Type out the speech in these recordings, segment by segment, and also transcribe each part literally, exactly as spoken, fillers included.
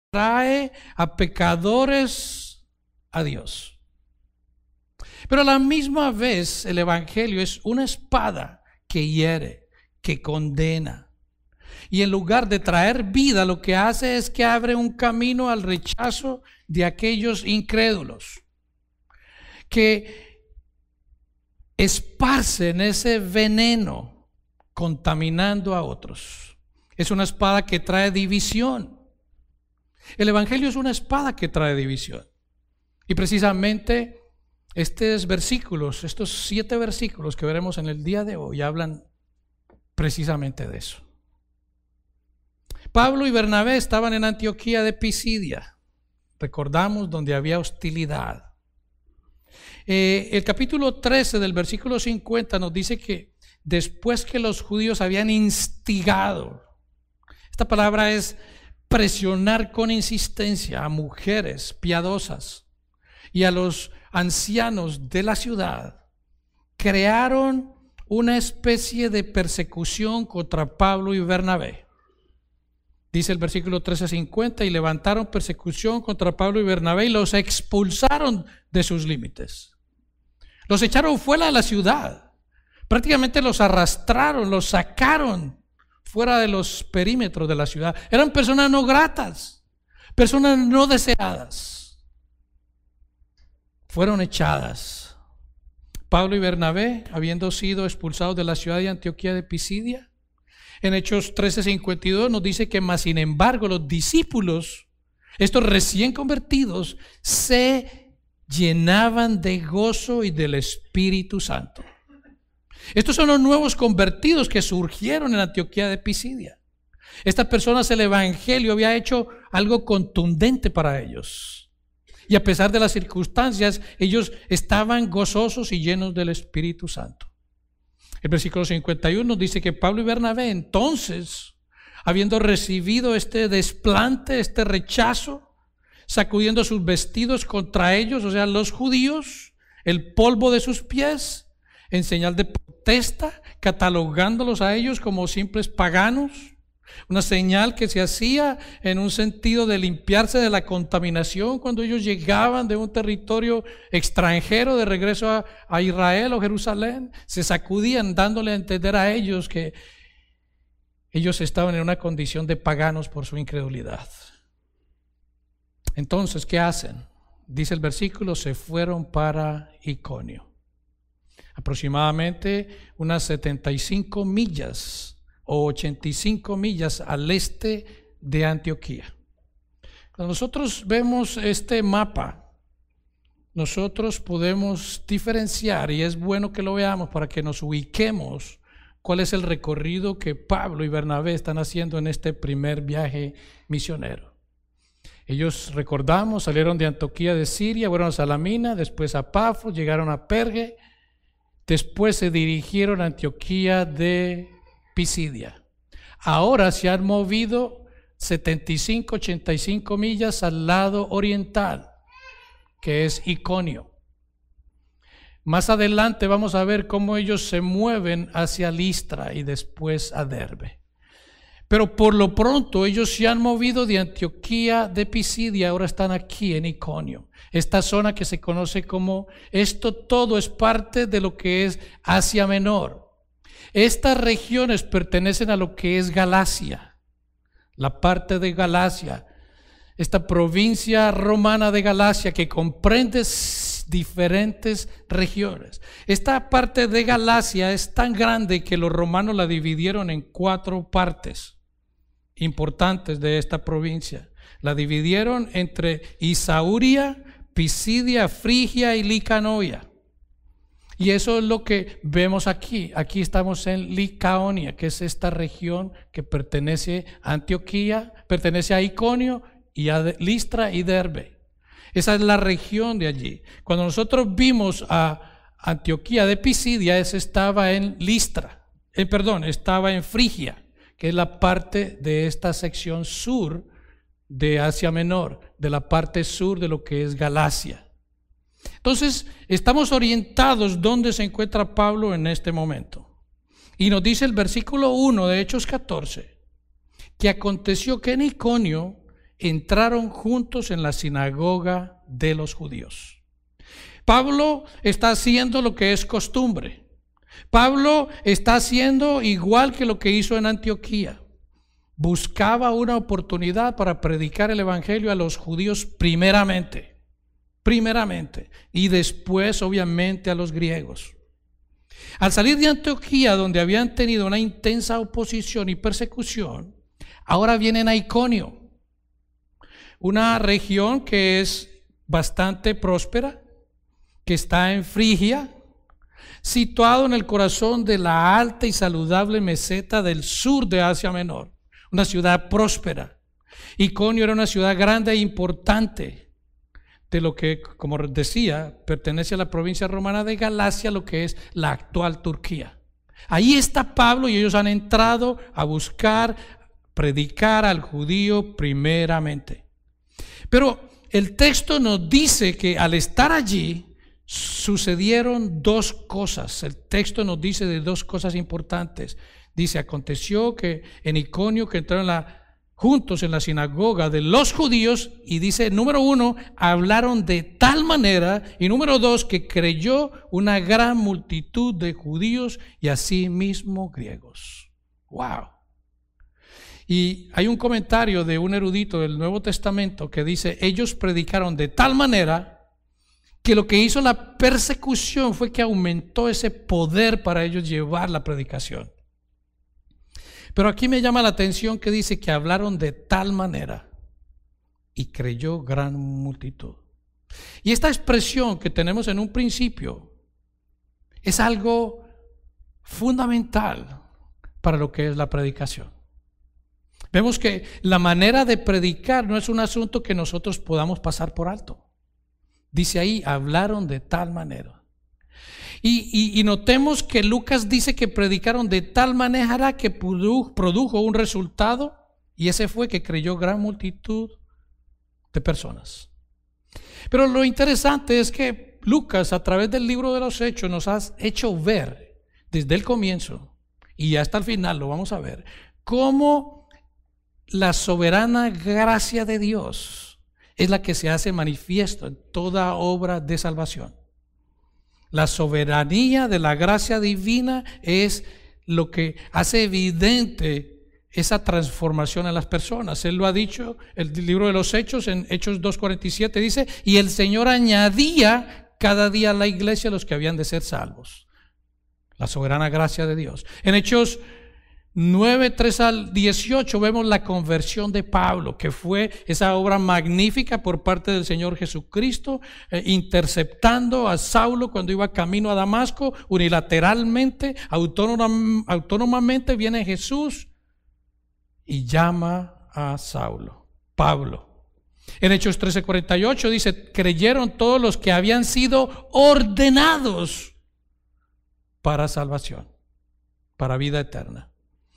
trae a pecadores a Dios. Pero a la misma vez el evangelio es una espada que hiere, que condena. Y en lugar de traer vida, lo que hace es que abre un camino al rechazo de aquellos incrédulos que esparcen ese veneno contaminando a otros. Es una espada que trae división. El evangelio es una espada que trae división. Y precisamente estos versículos, estos siete versículos que veremos en el día de hoy, hablan precisamente de eso. Pablo y Bernabé estaban en Antioquía de Pisidia. Recordamos donde había hostilidad. Eh, el capítulo trece del versículo cincuenta nos dice que después que los judíos habían instigado, esta palabra es presionar con insistencia a mujeres piadosas y a los ancianos de la ciudad, crearon una especie de persecución contra Pablo y Bernabé. Dice el versículo trece cincuenta, y levantaron persecución contra Pablo y Bernabé y los expulsaron de sus límites. Los echaron fuera de la ciudad. Prácticamente los arrastraron, los sacaron fuera de los perímetros de la ciudad. Eran personas no gratas, personas no deseadas. Fueron echadas. Pablo y Bernabé, habiendo sido expulsados de la ciudad de Antioquía de Pisidia, en Hechos trece cincuenta y dos nos dice que más sin embargo los discípulos, estos recién convertidos, se llenaban de gozo y del Espíritu Santo. Estos son los nuevos convertidos que surgieron en Antioquía de Pisidia. Estas personas, el evangelio había hecho algo contundente para ellos. Y a pesar de las circunstancias, ellos estaban gozosos y llenos del Espíritu Santo. El versículo cincuenta y uno nos dice que Pablo y Bernabé, entonces, habiendo recibido este desplante, este rechazo, sacudiendo sus vestidos contra ellos, o sea, los judíos, el polvo de sus pies, en señal de protesta, catalogándolos a ellos como simples paganos, una señal que se hacía en un sentido de limpiarse de la contaminación cuando ellos llegaban de un territorio extranjero de regreso a, a Israel o Jerusalén. Se sacudían dándole a entender a ellos que ellos estaban en una condición de paganos por su incredulidad. Entonces, ¿qué hacen? Dice el versículo, se fueron para Iconio. Aproximadamente unas setenta y cinco millas o ochenta y cinco millas al este de Antioquía. Cuando nosotros vemos este mapa, nosotros podemos diferenciar, y es bueno que lo veamos para que nos ubiquemos cuál es el recorrido que Pablo y Bernabé están haciendo en este primer viaje misionero. Ellos, recordamos, salieron de Antioquía de Siria, fueron a Salamina, después a Pafos, llegaron a Perge, después se dirigieron a Antioquía de Pisidia. Ahora se han movido setenta y cinco, ochenta y cinco millas al lado oriental, que es Iconio. Más adelante vamos a ver cómo ellos se mueven hacia Listra y después a Derbe. Pero por lo pronto ellos se han movido de Antioquía de Pisidia, ahora están aquí en Iconio. Esta zona que se conoce como, esto todo es parte de lo que es Asia Menor. Estas regiones pertenecen a lo que es Galacia, la parte de Galacia, esta provincia romana de Galacia que comprende diferentes regiones. Esta parte de Galacia es tan grande que los romanos la dividieron en cuatro partes importantes de esta provincia. La dividieron entre Isauria, Pisidia, Frigia y Licanoia. Y eso es lo que vemos aquí. Aquí estamos en Licaonia, que es esta región que pertenece a Antioquía, pertenece a Iconio y a Listra y Derbe. Esa es la región de allí. Cuando nosotros vimos a Antioquía de Pisidia, ese estaba en Listra, eh, perdón, estaba en Frigia, que es la parte de esta sección sur de Asia Menor, de la parte sur de lo que es Galacia. Entonces, estamos orientados donde se encuentra Pablo en este momento. Y nos dice el versículo uno de Hechos catorce, que aconteció que en Iconio entraron juntos en la sinagoga de los judíos. Pablo está haciendo lo que es costumbre. Pablo está haciendo igual que lo que hizo en Antioquía. Buscaba una oportunidad para predicar el evangelio a los judíos primeramente, primeramente, y después obviamente a los griegos. Al salir de Antioquía, donde habían tenido una intensa oposición y persecución, ahora vienen a Iconio, una región que es bastante próspera, que está en Frigia, situado en el corazón de la alta y saludable meseta del sur de Asia Menor, una ciudad próspera. Iconio era una ciudad grande e importante, de lo que, como decía, pertenece a la provincia romana de Galacia, lo que es la actual Turquía. Ahí está Pablo y ellos han entrado a buscar predicar al judío primeramente. Pero el texto nos dice que al estar allí sucedieron dos cosas. El texto nos dice de dos cosas importantes. Dice, aconteció que en Iconio que entraron la, juntos en la sinagoga de los judíos, y dice, número uno, hablaron de tal manera, y número dos, que creyó una gran multitud de judíos y asimismo griegos. Wow. Y hay un comentario de un erudito del Nuevo Testamento que dice, ellos predicaron de tal manera que lo que hizo la persecución fue que aumentó ese poder para ellos llevar la predicación. Pero aquí me llama la atención que dice que hablaron de tal manera y creyó gran multitud. Y esta expresión que tenemos en un principio es algo fundamental para lo que es la predicación. Vemos que la manera de predicar no es un asunto que nosotros podamos pasar por alto. Dice ahí, hablaron de tal manera. Y, y, y notemos que Lucas dice que predicaron de tal manera que produjo, produjo un resultado, y ese fue que creyó gran multitud de personas. Pero lo interesante es que Lucas, a través del libro de los Hechos, nos ha hecho ver desde el comienzo y hasta el final, lo vamos a ver, cómo la soberana gracia de Dios es la que se hace manifiesto en toda obra de salvación. La soberanía de la gracia divina es lo que hace evidente esa transformación en las personas. Él lo ha dicho, el libro de los Hechos, en Hechos dos cuarenta y siete dice, y el Señor añadía cada día a la iglesia los que habían de ser salvos. La soberana gracia de Dios. En Hechos nueve, tres al dieciocho vemos la conversión de Pablo, que fue esa obra magnífica por parte del Señor Jesucristo, eh, interceptando a Saulo cuando iba camino a Damasco, unilateralmente, autónom, autónomamente viene Jesús y llama a Saulo, Pablo. En Hechos trece, cuarenta y ocho dice, creyeron todos los que habían sido ordenados para salvación, para vida eterna.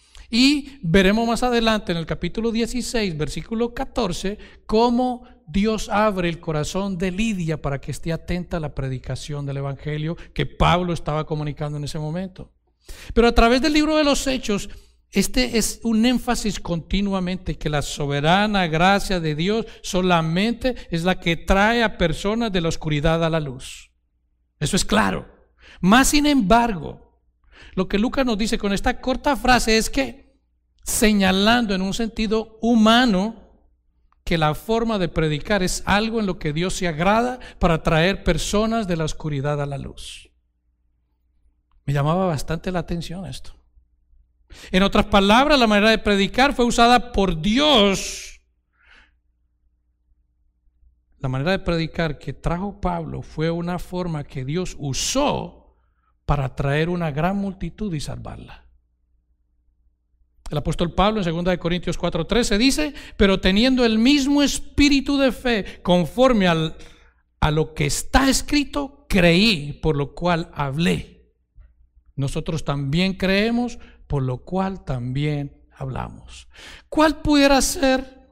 Y veremos más adelante en el capítulo dieciséis, versículo catorce, cómo Dios abre el corazón de Lidia para que esté atenta a la predicación del evangelio que Pablo estaba comunicando en ese momento. Pero a través del libro de los Hechos, este es un énfasis continuamente que la soberana gracia de Dios solamente es la que trae a personas de la oscuridad a la luz. Eso es claro. Más sin embargo, lo que Lucas nos dice con esta corta frase es que, señalando en un sentido humano, que la forma de predicar es algo en lo que Dios se agrada para traer personas de la oscuridad a la luz. Me llamaba bastante la atención esto. En otras palabras, la manera de predicar fue usada por Dios. La manera de predicar que trajo Pablo fue una forma que Dios usó para atraer una gran multitud y salvarla. El apóstol Pablo en segunda de Corintios cuatro trece dice, pero teniendo el mismo espíritu de fe, conforme al, a lo que está escrito, creí, por lo cual hablé. Nosotros también creemos, por lo cual también hablamos. ¿Cuál pudiera ser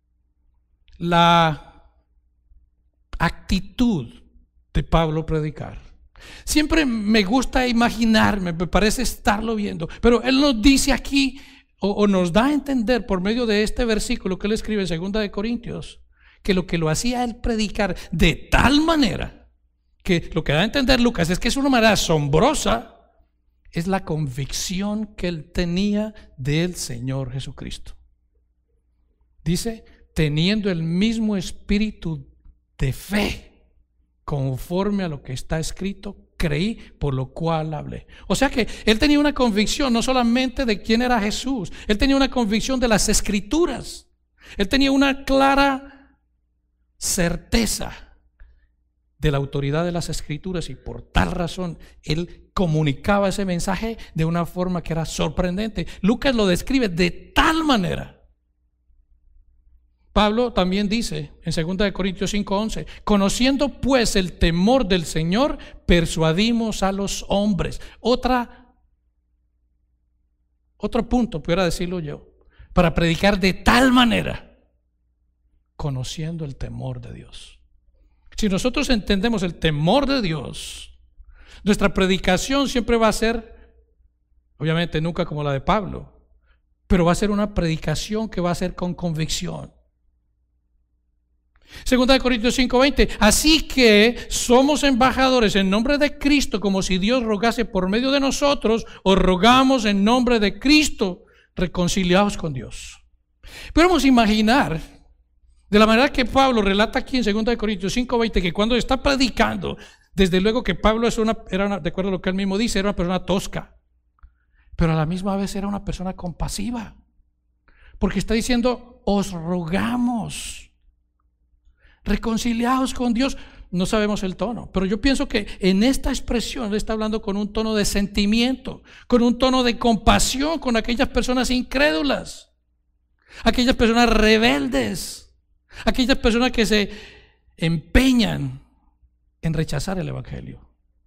la actitud de Pablo predicar? Siempre me gusta imaginarme, me parece estarlo viendo, pero él nos dice aquí o, o nos da a entender por medio de este versículo que él escribe en segunda de Corintios, que lo que lo hacía él predicar de tal manera, que lo que da a entender Lucas es que es una manera asombrosa, es la convicción que él tenía del Señor Jesucristo. Dice, teniendo el mismo espíritu de fe, conforme a lo que está escrito, creí, por lo cual hablé. O sea que él tenía una convicción no solamente de quién era Jesús, él tenía una convicción de las Escrituras. Él tenía una clara certeza de la autoridad de las Escrituras y por tal razón él comunicaba ese mensaje de una forma que era sorprendente. Lucas lo describe de tal manera. Pablo también dice en segunda de Corintios cinco once, conociendo pues el temor del Señor, persuadimos a los hombres. Otra, otro punto, pudiera decirlo yo, para predicar de tal manera, conociendo el temor de Dios. Si nosotros entendemos el temor de Dios, nuestra predicación siempre va a ser, obviamente nunca como la de Pablo, pero va a ser una predicación que va a ser con convicción. Segunda de Corintios cinco veinte, así que somos embajadores en nombre de Cristo, como si Dios rogase por medio de nosotros, os rogamos en nombre de Cristo, reconciliados con Dios. Podemos imaginar, de la manera que Pablo relata aquí en segunda de Corintios cinco veinte, que cuando está predicando, desde luego que Pablo es una, era una, de acuerdo a lo que él mismo dice, era una persona tosca, pero a la misma vez era una persona compasiva, porque está diciendo, os rogamos, reconciliados con Dios. No sabemos el tono, pero yo pienso que en esta expresión él está hablando con un tono de sentimiento, con un tono de compasión con aquellas personas incrédulas, aquellas personas rebeldes, aquellas personas que se empeñan en rechazar el Evangelio.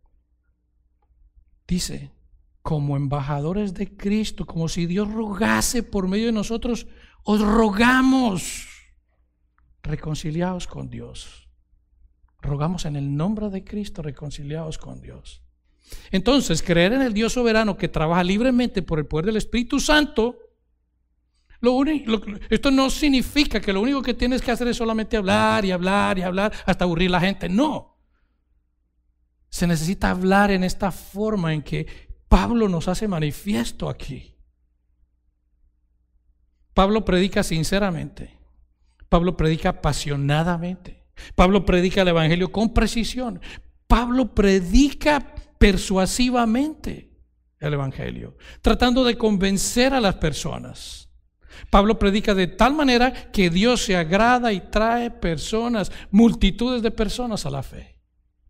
Dice, como embajadores de Cristo, como si Dios rogase por medio de nosotros, os rogamos, reconciliados con Dios. Rogamos en el nombre de Cristo, reconciliados con Dios. Entonces, creer en el Dios soberano que trabaja libremente por el poder del Espíritu Santo, lo único, lo, esto no significa que lo único que tienes que hacer es solamente hablar y hablar y hablar hasta aburrir a la gente. No. Se necesita hablar en esta forma en que Pablo nos hace manifiesto aquí. Pablo predica sinceramente. Pablo predica apasionadamente. Pablo predica el Evangelio con precisión. Pablo predica persuasivamente el Evangelio, tratando de convencer a las personas. Pablo predica de tal manera que Dios se agrada y trae personas, multitudes de personas a la fe.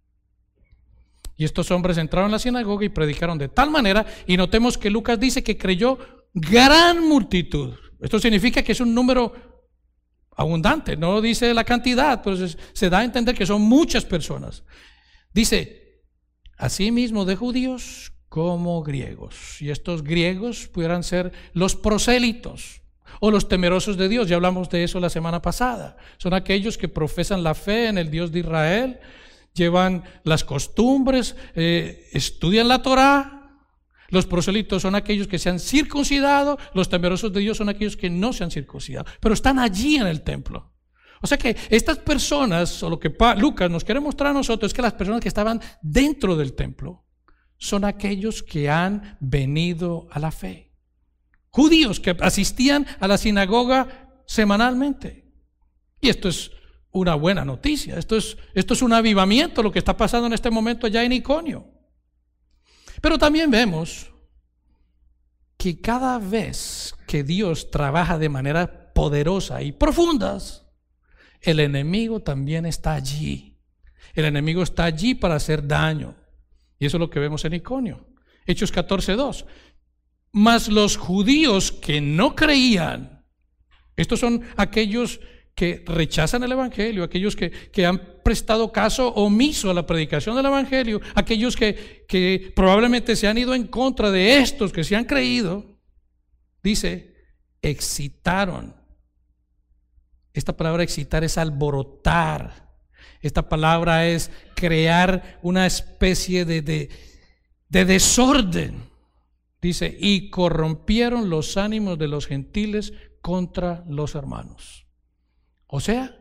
Y estos hombres entraron a la sinagoga y predicaron de tal manera, y notemos que Lucas dice que creyó gran multitud. Esto significa que es un número abundante, no dice la cantidad, pero se, se da a entender que son muchas personas. Dice, asimismo de judíos como griegos. Y estos griegos pudieran ser los prosélitos o los temerosos de Dios. Ya hablamos de eso la semana pasada. Son aquellos que profesan la fe en el Dios de Israel, llevan las costumbres, eh, estudian la Torá. Los prosélitos son aquellos que se han circuncidado, los temerosos de Dios son aquellos que no se han circuncidado, pero están allí en el templo. O sea que estas personas, o lo que Lucas nos quiere mostrar a nosotros, es que las personas que estaban dentro del templo son aquellos que han venido a la fe. Judíos que asistían a la sinagoga semanalmente. Y esto es una buena noticia, esto es, esto es un avivamiento, lo que está pasando en este momento allá en Iconio. Pero también vemos que cada vez que Dios trabaja de manera poderosa y profundas, el enemigo también está allí. El enemigo está allí para hacer daño. Y eso es lo que vemos en Iconio. Hechos catorce dos. Mas los judíos que no creían, estos son aquellos que rechazan el Evangelio, aquellos que, que han prestado caso omiso a la predicación del Evangelio, aquellos que, que probablemente se han ido en contra de estos que se han creído, dice, excitaron. Esta palabra excitar es alborotar. Esta palabra es crear una especie de, de, de desorden. Dice, y corrompieron los ánimos de los gentiles contra los hermanos. O sea,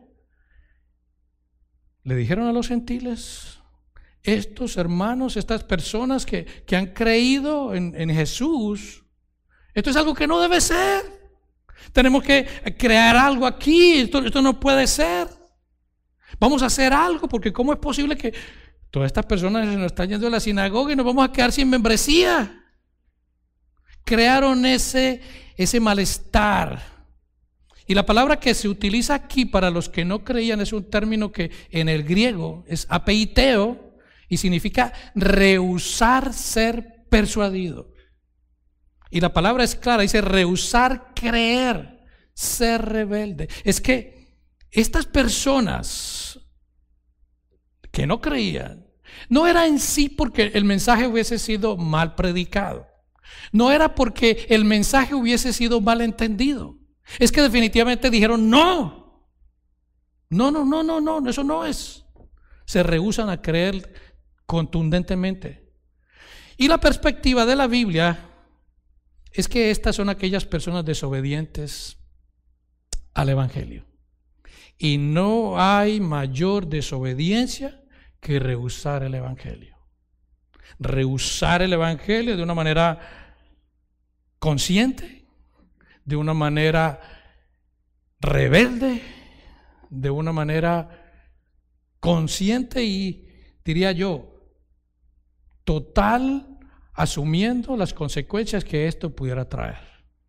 le dijeron a los gentiles, estos hermanos, estas personas que, que han creído en, en Jesús, esto es algo que no debe ser. Tenemos que crear algo aquí, esto, esto no puede ser. Vamos a hacer algo, porque ¿cómo es posible que todas estas personas se nos están yendo a la sinagoga y nos vamos a quedar sin membresía? Crearon ese, ese malestar. Y la palabra que se utiliza aquí para los que no creían es un término que en el griego es apeiteo y significa rehusar ser persuadido. Y la palabra es clara, dice rehusar creer, ser rebelde. Es que estas personas que no creían, no era en sí porque el mensaje hubiese sido mal predicado, no era porque el mensaje hubiese sido mal entendido. Es que definitivamente dijeron no, no, no, no, no, no, eso no es. Se rehúsan a creer contundentemente. Y la perspectiva de la Biblia es que estas son aquellas personas desobedientes al Evangelio. Y no hay mayor desobediencia que rehusar el Evangelio. Rehusar el Evangelio de una manera consciente, de una manera rebelde, de una manera consciente y, diría yo, total, asumiendo las consecuencias que esto pudiera traer.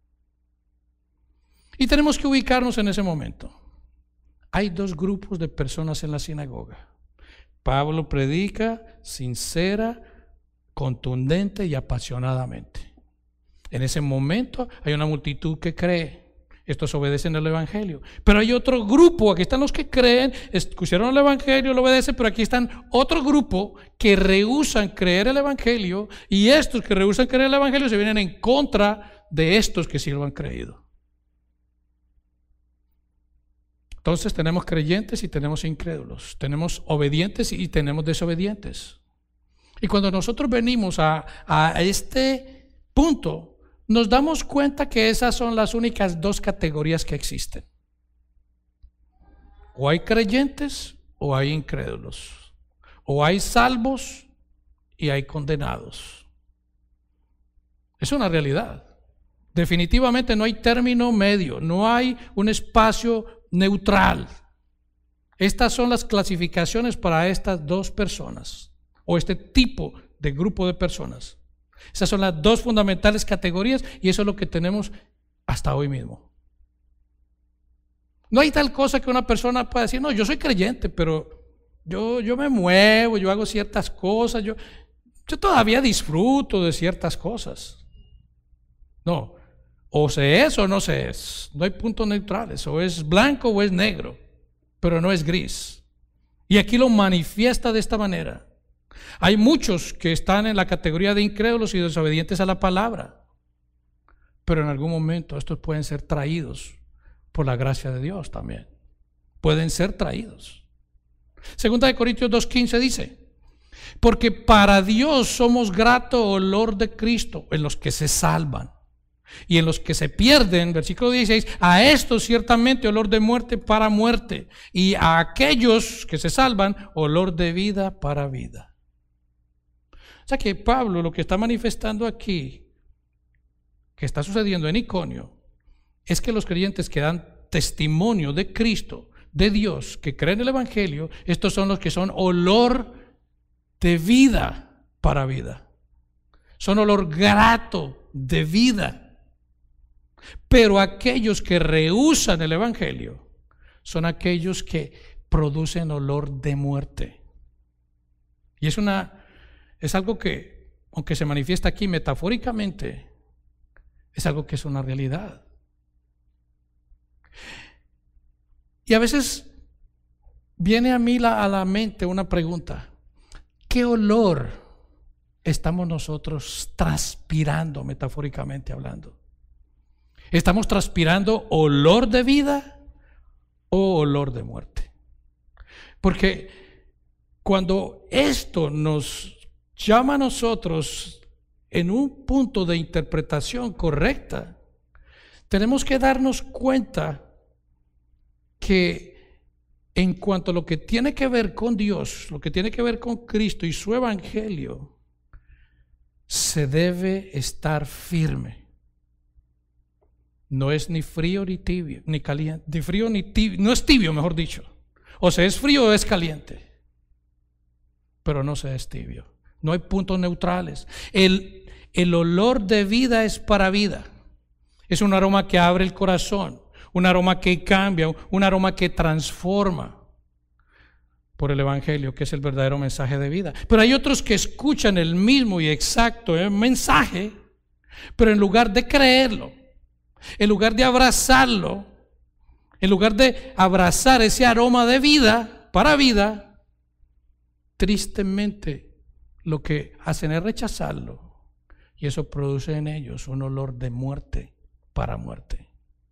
Y tenemos que ubicarnos en ese momento. Hay dos grupos de personas en la sinagoga. Pablo predica sincera, contundente y apasionadamente. En ese momento hay una multitud que cree. Estos obedecen el Evangelio. Pero hay otro grupo, aquí están los que creen, escucharon el Evangelio, lo obedecen, pero aquí están otro grupo que rehúsan creer el Evangelio, y estos que rehúsan creer el Evangelio se vienen en contra de estos que sí lo han creído. Entonces tenemos creyentes y tenemos incrédulos, tenemos obedientes y tenemos desobedientes. Y cuando nosotros venimos a, a este punto, nos damos cuenta que esas son las únicas dos categorías que existen. O hay creyentes o hay incrédulos. O hay salvos y hay condenados. Es una realidad. Definitivamente no hay término medio, no hay un espacio neutral. Estas son las clasificaciones para estas dos personas o este tipo de grupo de personas. Esas son las dos fundamentales categorías y eso es lo que tenemos hasta hoy mismo. No hay tal cosa que una persona pueda decir, no, yo soy creyente, pero yo, yo me muevo, yo hago ciertas cosas, yo, yo todavía disfruto de ciertas cosas. No, o se es o no se es. No hay puntos neutrales, o es blanco o es negro, pero no es gris. Y aquí lo manifiesta de esta manera. Hay muchos que están en la categoría de incrédulos y desobedientes a la palabra, pero en algún momento estos pueden ser traídos por la gracia de Dios también. Pueden ser traídos. Segunda de Corintios dos quince dice, porque para Dios somos grato olor de Cristo en los que se salvan y en los que se pierden, versículo dieciséis, a estos ciertamente olor de muerte para muerte y a aquellos que se salvan olor de vida para vida. O sea que Pablo lo que está manifestando aquí, que está sucediendo en Iconio, es que los creyentes que dan testimonio de Cristo, de Dios, que creen el Evangelio, estos son los que son olor de vida para vida. Son olor grato de vida. Pero aquellos que rehúsan el Evangelio son aquellos que producen olor de muerte. Y es una es algo que, aunque se manifiesta aquí metafóricamente, es algo que es una realidad. Y a veces viene a mí la, a la mente una pregunta: ¿qué olor estamos nosotros transpirando, metafóricamente hablando? ¿Estamos transpirando olor de vida o olor de muerte? Porque cuando esto nos llama a nosotros en un punto de interpretación correcta, tenemos que darnos cuenta que en cuanto a lo que tiene que ver con Dios, lo que tiene que ver con Cristo y su evangelio, se debe estar firme. No es ni frío ni tibio, ni caliente, ni frío ni tibio, no es tibio, mejor dicho. O sea, es frío o es caliente, pero no se es tibio. No hay puntos neutrales. El, el olor de vida es para vida. Es un aroma que abre el corazón, un aroma que cambia, un aroma que transforma por el evangelio, que es el verdadero mensaje de vida. Pero hay otros que escuchan el mismo y exacto mensaje, pero en lugar de creerlo, en lugar de abrazarlo, en lugar de abrazar ese aroma de vida, para vida, tristemente lo que hacen es rechazarlo, y eso produce en ellos un olor de muerte para muerte.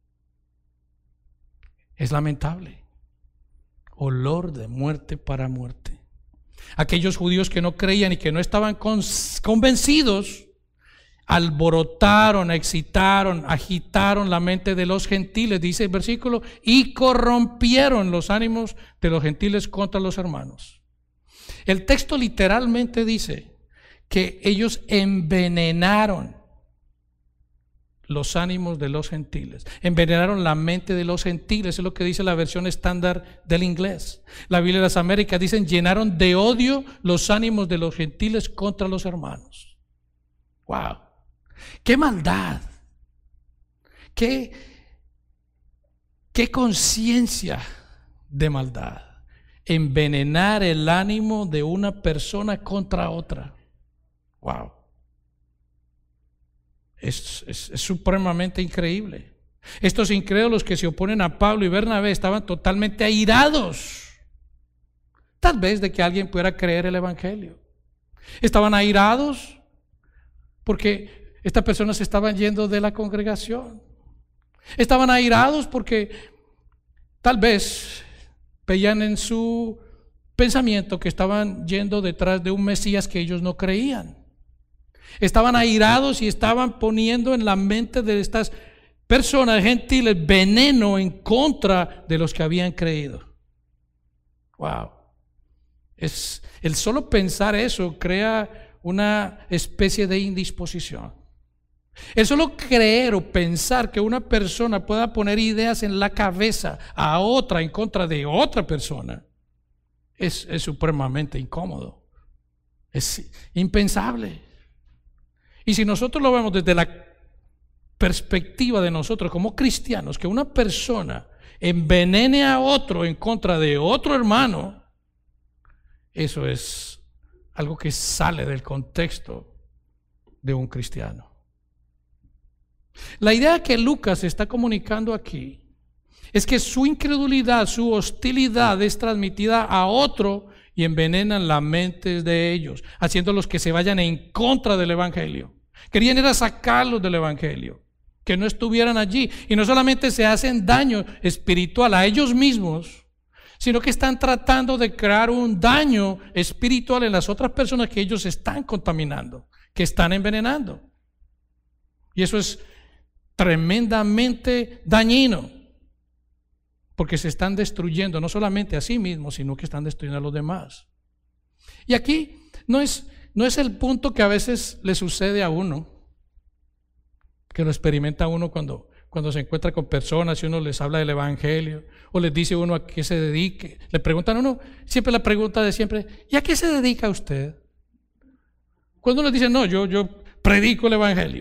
Es lamentable. Olor de muerte para muerte. Aquellos judíos que no creían y que no estaban convencidos, alborotaron, excitaron, agitaron la mente de los gentiles, dice el versículo, y corrompieron los ánimos de los gentiles contra los hermanos. El texto literalmente dice que ellos envenenaron los ánimos de los gentiles, envenenaron la mente de los gentiles, es lo que dice la versión estándar del inglés. La Biblia de las Américas dicen: llenaron de odio los ánimos de los gentiles contra los hermanos. Wow, qué maldad, qué, qué conciencia de maldad, envenenar el ánimo de una persona contra otra. Wow. Es, es, es supremamente increíble. Estos incrédulos que se oponen a Pablo y Bernabé estaban totalmente airados, tal vez de que alguien pudiera creer el evangelio. Estaban airados porque estas personas se estaban yendo de la congregación. Estaban airados porque tal vez veían en su pensamiento que estaban yendo detrás de un Mesías que ellos no creían. Estaban airados y estaban poniendo en la mente de estas personas gentiles veneno en contra de los que habían creído. Wow. Es, el solo pensar eso crea una especie de indisposición. El solo creer o pensar que una persona pueda poner ideas en la cabeza a otra en contra de otra persona es, es supremamente incómodo. Es impensable. Y si nosotros lo vemos desde la perspectiva de nosotros como cristianos, que una persona envenene a otro en contra de otro hermano, eso es algo que sale del contexto de un cristiano. La idea que Lucas está comunicando aquí es que su incredulidad, su hostilidad es transmitida a otro y envenenan las mentes de ellos, haciéndolos que se vayan en contra del evangelio. Querían era sacarlos del evangelio, que no estuvieran allí, y no solamente se hacen daño espiritual a ellos mismos, sino que están tratando de crear un daño espiritual en las otras personas que ellos están contaminando, que están envenenando. Y eso es tremendamente dañino, porque se están destruyendo no solamente a sí mismos, sino que están destruyendo a los demás. Y aquí no es, no es el punto que a veces le sucede a uno, que lo experimenta uno cuando, cuando se encuentra con personas y uno les habla del evangelio, o les dice uno a qué se dedique. Le preguntan a uno, siempre la pregunta de siempre: ¿y a qué se dedica usted? Cuando uno dice: no, yo, yo predico el evangelio.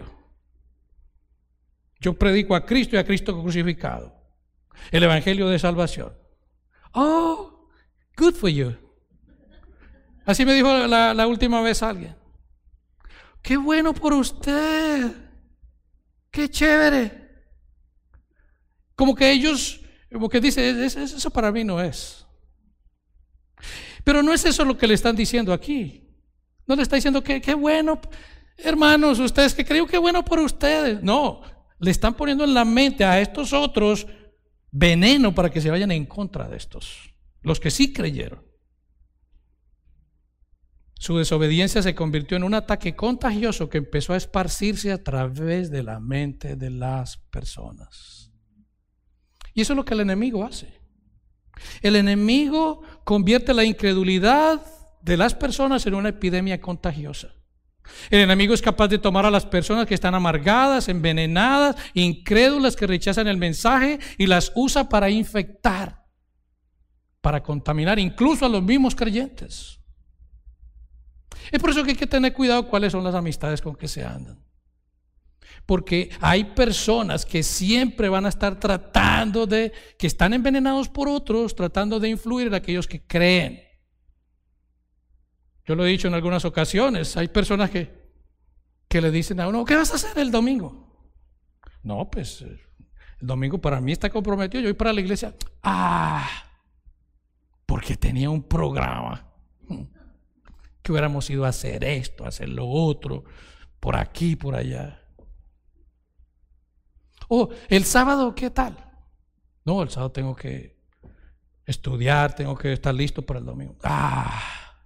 Yo predico a Cristo y a Cristo crucificado, el evangelio de salvación. Oh, good for you. Así me dijo la, la última vez alguien. Qué bueno por usted. Qué chévere. Como que ellos, como que dicen, eso para mí no es. Pero no es eso lo que le están diciendo aquí. No le está diciendo que qué bueno, hermanos, ustedes que creo que bueno por ustedes. No, le están poniendo en la mente a estos otros veneno para que se vayan en contra de estos, los que sí creyeron. Su desobediencia se convirtió en un ataque contagioso que empezó a esparcirse a través de la mente de las personas. Y eso es lo que el enemigo hace. El enemigo convierte la incredulidad de las personas en una epidemia contagiosa. El enemigo es capaz de tomar a las personas que están amargadas, envenenadas, incrédulas, que rechazan el mensaje, y las usa para infectar, para contaminar incluso a los mismos creyentes. Es por eso que hay que tener cuidado cuáles son las amistades con que se andan. Porque hay personas que siempre van a estar tratando de, que están envenenados por otros, tratando de influir en aquellos que creen. Yo lo he dicho en algunas ocasiones, hay personas que, que le dicen a uno, ¿qué vas a hacer el domingo? No, pues el domingo para mí está comprometido, yo voy para la iglesia. Ah, porque tenía un programa, que hubiéramos ido a hacer esto, a hacer lo otro, por aquí, por allá. Oh, el sábado, ¿qué tal? No, el sábado tengo que estudiar, tengo que estar listo para el domingo. Ah,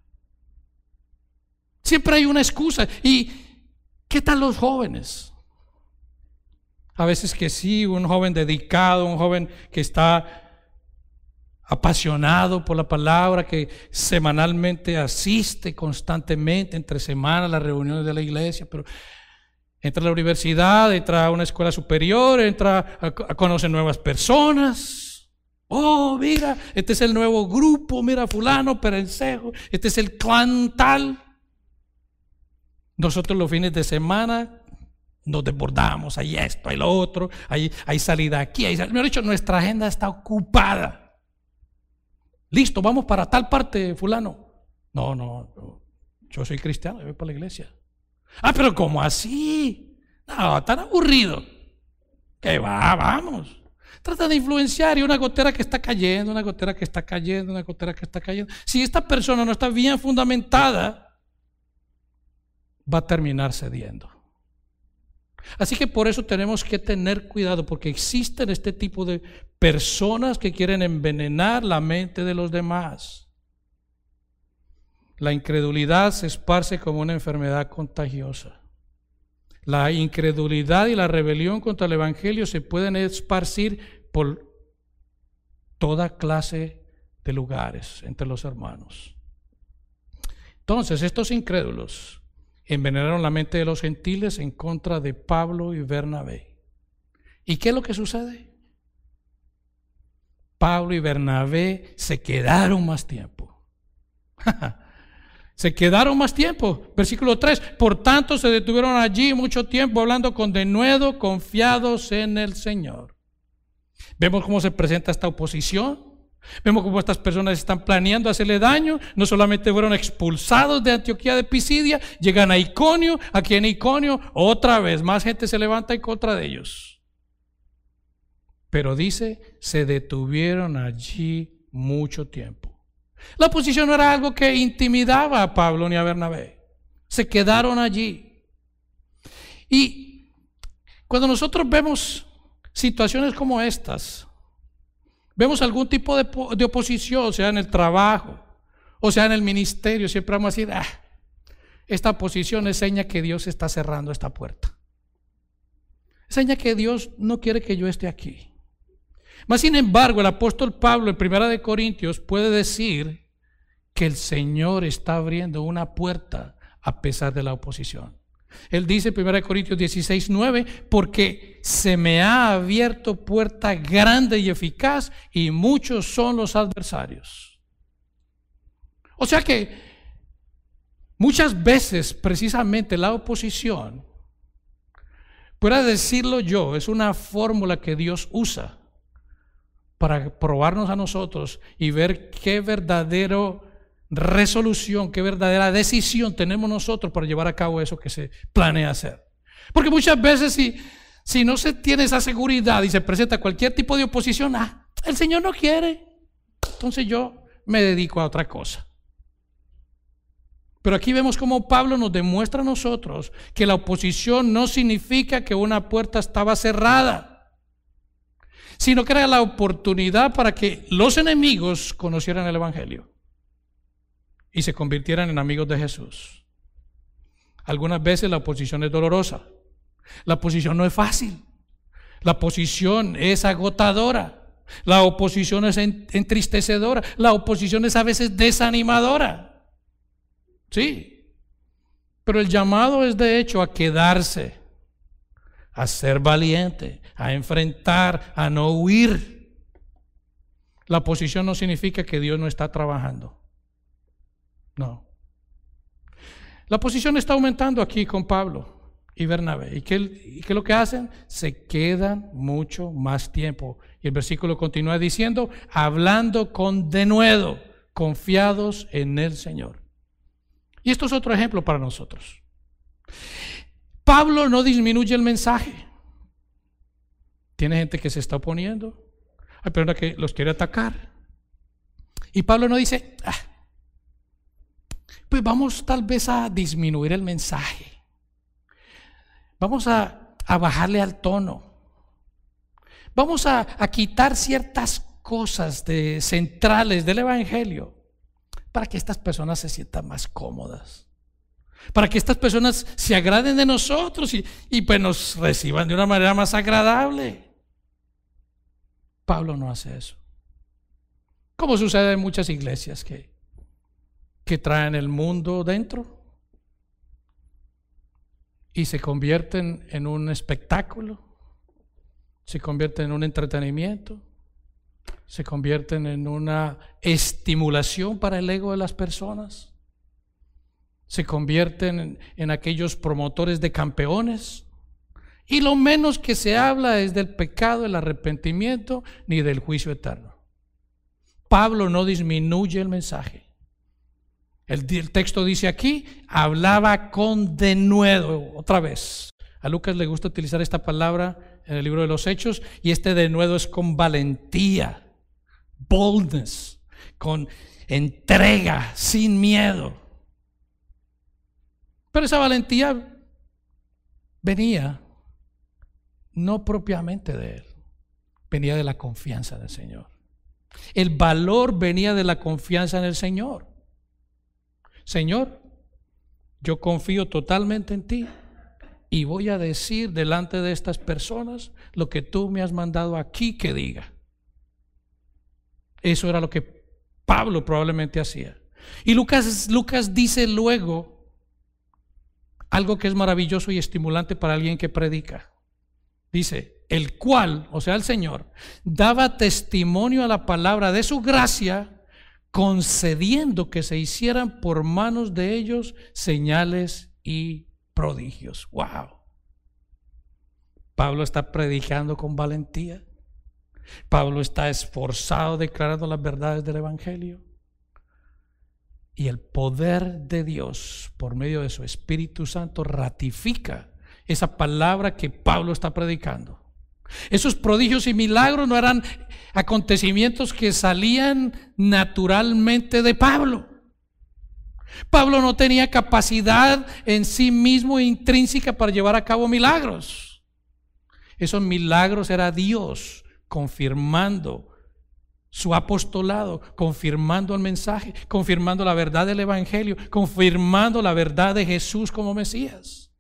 siempre hay una excusa. ¿Y qué tal los jóvenes? A veces que sí, un joven dedicado, un joven que está apasionado por la palabra, que semanalmente asiste constantemente entre semanas a las reuniones de la iglesia, pero entra a la universidad, entra a una escuela superior, entra a, a conocer nuevas personas. Oh, mira, este es el nuevo grupo, mira fulano, perencejo, este es el clan tal. Nosotros los fines de semana nos desbordamos, hay esto, hay lo otro, hay, hay salida aquí, hay salida. Mejor dicho, nuestra agenda está ocupada. Listo, vamos para tal parte, fulano. No, no, no, yo soy cristiano, yo voy para la iglesia. Ah, pero ¿cómo así? No, tan aburrido. Que va, vamos. Trata de influenciar, y una gotera que está cayendo, una gotera que está cayendo, una gotera que está cayendo. Si esta persona no está bien fundamentada, va a terminar cediendo. Así que por eso tenemos que tener cuidado, porque existen este tipo de personas que quieren envenenar la mente de los demás. La incredulidad se esparce como una enfermedad contagiosa. La incredulidad y la rebelión contra el evangelio se pueden esparcir por toda clase de lugares entre los hermanos. Entonces, estos incrédulos envenenaron la mente de los gentiles en contra de Pablo y Bernabé. ¿Y qué es lo que sucede? Pablo y Bernabé se quedaron más tiempo. Se quedaron más tiempo. Versículo tres. Por tanto se detuvieron allí mucho tiempo hablando con denuedo, confiados en el Señor. Vemos cómo se presenta esta oposición. Vemos cómo estas personas están planeando hacerle daño. No solamente fueron expulsados de Antioquía de Pisidia, llegan a Iconio. Aquí en Iconio otra vez más gente se levanta en contra de ellos. Pero dice, se detuvieron allí mucho tiempo. La oposición no era algo que intimidaba a Pablo ni a Bernabé. Se quedaron allí. Y cuando nosotros vemos situaciones como estas, vemos algún tipo de, de oposición, sea en el trabajo, o sea en el ministerio, siempre vamos a decir, ah, esta oposición es seña que Dios está cerrando esta puerta. Es seña que Dios no quiere que yo esté aquí. Mas sin embargo, el apóstol Pablo en Primera de Corintios puede decir que el Señor está abriendo una puerta a pesar de la oposición. Él dice en Primera de Corintios dieciséis, nueve, porque se me ha abierto puerta grande y eficaz y muchos son los adversarios. O sea que muchas veces precisamente la oposición, pueda decirlo yo, es una fórmula que Dios usa para probarnos a nosotros y ver qué verdadero resolución, qué verdadera decisión tenemos nosotros para llevar a cabo eso que se planea hacer. Porque muchas veces si, si no se tiene esa seguridad y se presenta cualquier tipo de oposición, ah, el Señor no quiere, entonces yo me dedico a otra cosa. Pero aquí vemos cómo Pablo nos demuestra a nosotros que la oposición no significa que una puerta estaba cerrada, sino que era la oportunidad para que los enemigos conocieran el evangelio. y se convirtieran en amigos de Jesús. Algunas veces la oposición es dolorosa. La oposición no es fácil. La oposición es agotadora. La oposición es entristecedora. La oposición es a veces desanimadora. Sí. Pero el llamado es de hecho a quedarse, a ser valiente, a enfrentar, a no huir. La oposición no significa que Dios no está trabajando. No. La oposición está aumentando aquí con Pablo y Bernabé. ¿Y qué, y qué es lo que hacen? Se quedan mucho más tiempo. Y el versículo continúa diciendo, hablando con denuedo, confiados en el Señor. Y esto es otro ejemplo para nosotros. Pablo no disminuye el mensaje. Tiene gente que se está oponiendo. Hay personas que los quiere atacar. Y Pablo no dice, ah, pues vamos tal vez a disminuir el mensaje. Vamos a, a bajarle al tono. Vamos a, a quitar ciertas cosas de, centrales del Evangelio para que estas personas se sientan más cómodas. Para que estas personas se agraden de nosotros y, y pues nos reciban de una manera más agradable. Pablo no hace eso. Como sucede en muchas iglesias que que traen el mundo dentro y se convierten en un espectáculo, se convierten en un entretenimiento, se convierten en una estimulación para el ego de las personas, se convierten en, en aquellos promotores de campeones, y lo menos que se habla es del pecado, del arrepentimiento, ni del juicio eterno. Pablo no disminuye el mensaje. El, el texto dice aquí, hablaba con denuedo. Otra vez, a Lucas le gusta utilizar esta palabra en el libro de los Hechos, y este denuedo es con valentía, boldness, con entrega, sin miedo. Pero esa valentía venía no propiamente de él, venía de la confianza del Señor. El valor venía de la confianza en el Señor. Señor, yo confío totalmente en ti y voy a decir delante de estas personas lo que tú me has mandado aquí que diga. Eso era lo que Pablo probablemente hacía. Y Lucas, Lucas dice luego algo que es maravilloso y estimulante para alguien que predica. Dice, el cual, o sea el Señor, daba testimonio a la palabra de su gracia, concediendo que se hicieran por manos de ellos señales y prodigios. Wow. Pablo está predicando con valentía. Pablo está esforzado declarando las verdades del Evangelio. Y el poder de Dios por medio de su Espíritu Santo ratifica esa palabra que Pablo está predicando. Esos prodigios y milagros no eran acontecimientos que salían naturalmente de Pablo. Pablo no tenía capacidad en sí mismo intrínseca para llevar a cabo milagros. Esos milagros era Dios confirmando su apostolado, confirmando el mensaje, confirmando la verdad del Evangelio, confirmando la verdad de Jesús como Mesías.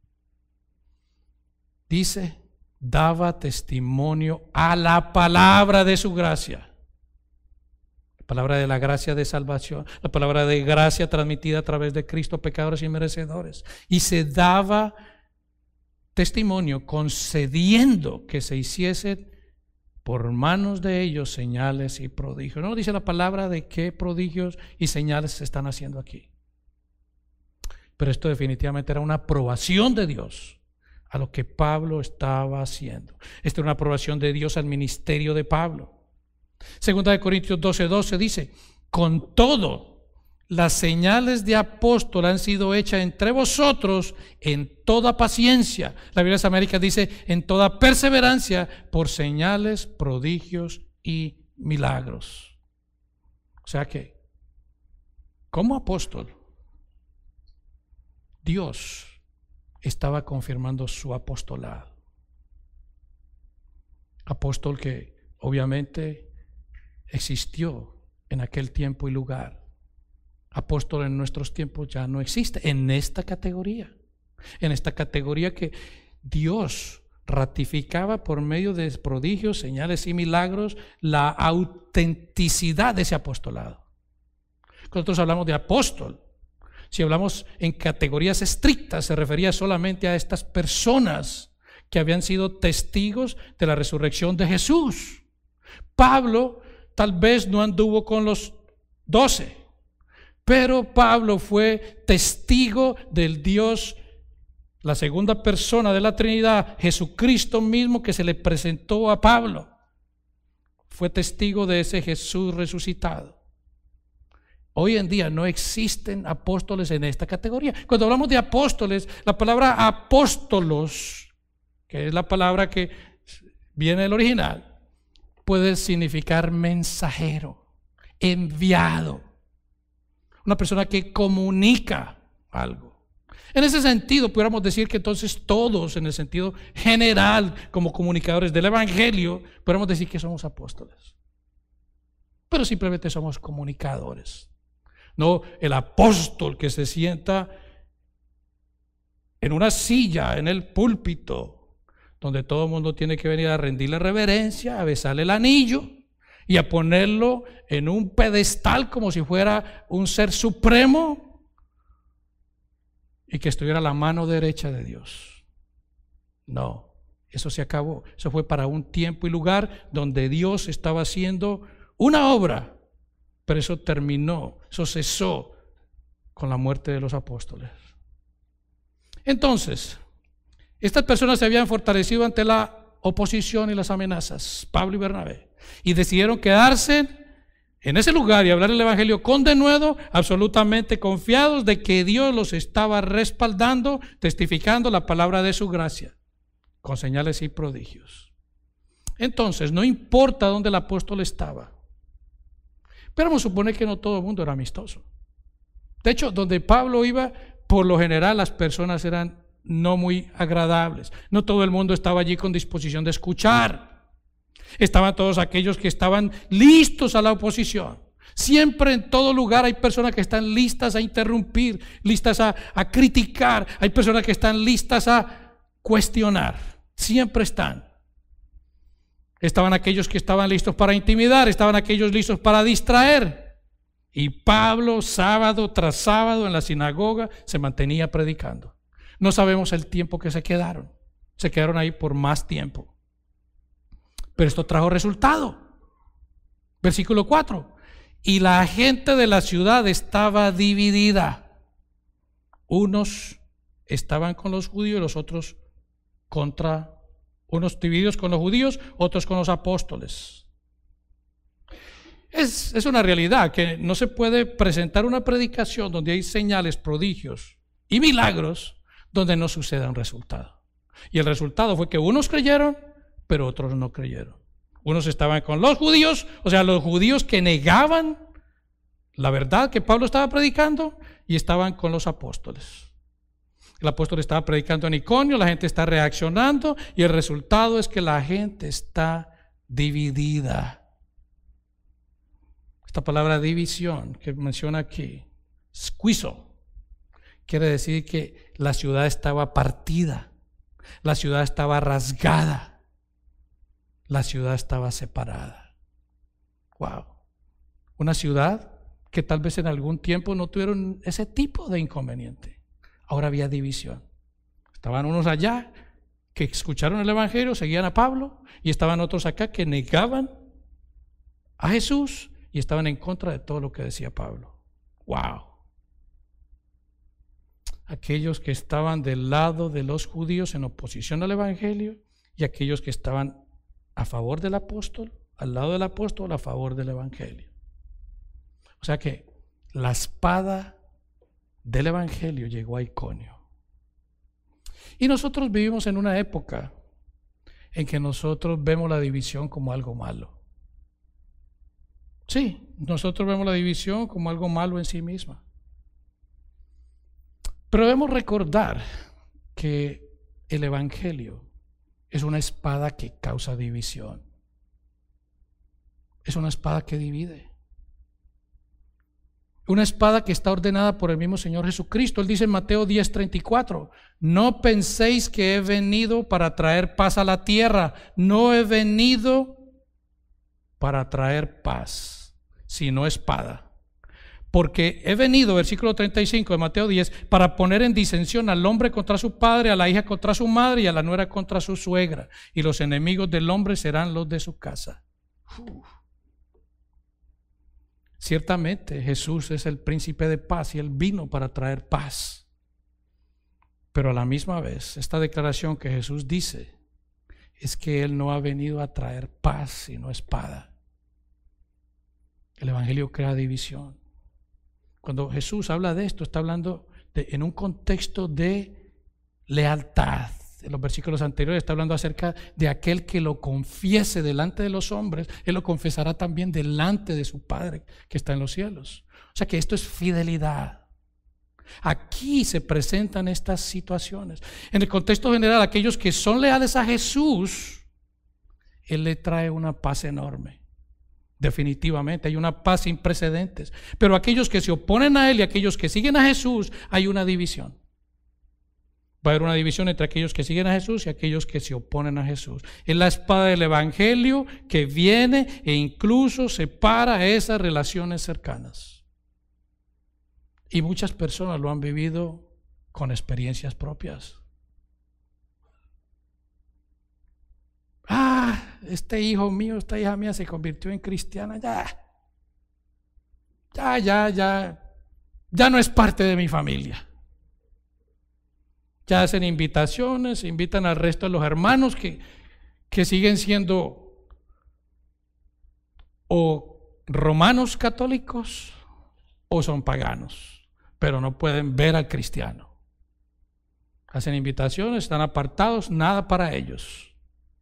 Dice, daba testimonio a la palabra de su gracia. La palabra de la gracia de salvación, la palabra de gracia transmitida a través de Cristo, pecadores y merecedores. Y se daba testimonio concediendo que se hiciesen por manos de ellos señales y prodigios. No dice la palabra de qué prodigios y señales se están haciendo aquí. Pero esto definitivamente era una aprobación de Dios a lo que Pablo estaba haciendo. Esta es una aprobación de Dios al ministerio de Pablo. Segunda de Corintios doce doce dice, con todo, las señales de apóstol han sido hechas entre vosotros en toda paciencia. La Biblia de las Américas dice, en toda perseverancia, por señales, prodigios y milagros. O sea que, como apóstol, Dios estaba confirmando su apostolado. Apóstol que obviamente existió en aquel tiempo y lugar. apóstol en nuestros tiempos ya no existe en esta categoría, en esta categoría que Dios ratificaba por medio de prodigios, señales y milagros la autenticidad de ese apostolado. Cuando nosotros hablamos de apóstol, si hablamos en categorías estrictas, se refería solamente a estas personas que habían sido testigos de la resurrección de Jesús. Pablo tal vez no anduvo con los doce, pero Pablo fue testigo del Dios, la segunda persona de la Trinidad, Jesucristo mismo, que se le presentó a Pablo. Fue testigo de ese Jesús resucitado. Hoy en día no existen apóstoles en esta categoría. Cuando hablamos de apóstoles, la palabra apóstolos, que es la palabra que viene del original, puede significar mensajero, enviado, una persona que comunica algo. En ese sentido, pudiéramos decir que entonces todos, en el sentido general, como comunicadores del Evangelio, podemos decir que somos apóstoles. Pero simplemente somos comunicadores. No el apóstol que se sienta en una silla, en el púlpito, donde todo el mundo tiene que venir a rendirle reverencia, a besarle el anillo y a ponerlo en un pedestal como si fuera un ser supremo y que estuviera a la mano derecha de Dios. No, eso se acabó. Eso fue para un tiempo y lugar donde Dios estaba haciendo una obra, pero eso terminó, eso cesó con la muerte de los apóstoles. Entonces, estas personas se habían fortalecido ante la oposición y las amenazas, Pablo y Bernabé, y decidieron quedarse en ese lugar y hablar el Evangelio con denuedo, absolutamente confiados de que Dios los estaba respaldando, testificando la palabra de su gracia, con señales y prodigios. Entonces, no importa dónde el apóstol estaba, pero vamos a suponer que no todo el mundo era amistoso. De hecho, donde Pablo iba, por lo general las personas eran no muy agradables. No todo el mundo estaba allí con disposición de escuchar. Estaban todos aquellos que estaban listos a la oposición. Siempre en todo lugar hay personas que están listas a interrumpir, listas a, a criticar. Hay personas que están listas a cuestionar. Siempre están. Estaban aquellos que estaban listos para intimidar, estaban aquellos listos para distraer. Y Pablo, sábado tras sábado en la sinagoga, se mantenía predicando. No sabemos el tiempo que se quedaron. Se quedaron ahí por más tiempo. Pero esto trajo resultado. Versículo cuatro. Y la gente de la ciudad estaba dividida. Unos estaban con los judíos y los otros contra, unos divididos con los judíos, otros con los apóstoles. Es, es una realidad que no se puede presentar una predicación donde hay señales, prodigios y milagros donde no suceda un resultado. Y el resultado fue que unos creyeron, pero otros no creyeron. Unos estaban con los judíos, o sea, los judíos que negaban la verdad que Pablo estaba predicando, y estaban con los apóstoles. El apóstol estaba predicando en Iconio, la gente está reaccionando, y el resultado es que la gente está dividida. Esta palabra división que menciona aquí, squizo, quiere decir que la ciudad estaba partida, la ciudad estaba rasgada, la ciudad estaba separada. Wow. Una ciudad que tal vez en algún tiempo no tuvieron ese tipo de inconveniente. Ahora había división. Estaban unos allá que escucharon el Evangelio, seguían a Pablo, y estaban otros acá que negaban a Jesús y estaban en contra de todo lo que decía Pablo. Wow. Aquellos que estaban del lado de los judíos en oposición al Evangelio, y aquellos que estaban a favor del apóstol, al lado del apóstol, a favor del Evangelio. O sea que la espada del Evangelio llegó a Iconio. Y nosotros vivimos en una época en que nosotros vemos la división como algo malo. Sí, nosotros vemos la división como algo malo en sí misma. Pero debemos recordar que el Evangelio es una espada que causa división. Es una espada que divide. Una espada que está ordenada por el mismo Señor Jesucristo. Él dice en Mateo diez treinta y cuatro, no penséis que he venido para traer paz a la tierra. No he venido para traer paz, sino espada. Porque he venido, versículo treinta y cinco de Mateo diez, para poner en disensión al hombre contra su padre, a la hija contra su madre y a la nuera contra su suegra. Y los enemigos del hombre serán los de su casa. Uf. Ciertamente Jesús es el príncipe de paz y Él vino para traer paz. Pero a la misma vez, esta declaración que Jesús dice es que Él no ha venido a traer paz sino espada. El Evangelio crea división. Cuando Jesús habla de esto, está hablando de, en un contexto de lealtad. En los versículos anteriores está hablando acerca de aquel que lo confiese delante de los hombres, Él lo confesará también delante de su Padre que está en los cielos. O sea que esto es fidelidad. Aquí se presentan estas situaciones. En el contexto general, aquellos que son leales a Jesús, Él le trae una paz enorme. Definitivamente hay una paz sin precedentes. Pero aquellos que se oponen a Él y aquellos que siguen a Jesús, hay una división. Va a haber una división entre aquellos que siguen a Jesús y aquellos que se oponen a Jesús. Es la espada del Evangelio que viene e incluso separa esas relaciones cercanas. Y muchas personas lo han vivido con experiencias propias. Ah, este hijo mío, esta hija mía se convirtió en cristiana. Ya, ya, ya, ya, ya no es parte de mi familia. Ya hacen invitaciones, invitan al resto de los hermanos que, que siguen siendo o romanos católicos o son paganos, pero no pueden ver al cristiano. Hacen invitaciones, están apartados, nada para ellos.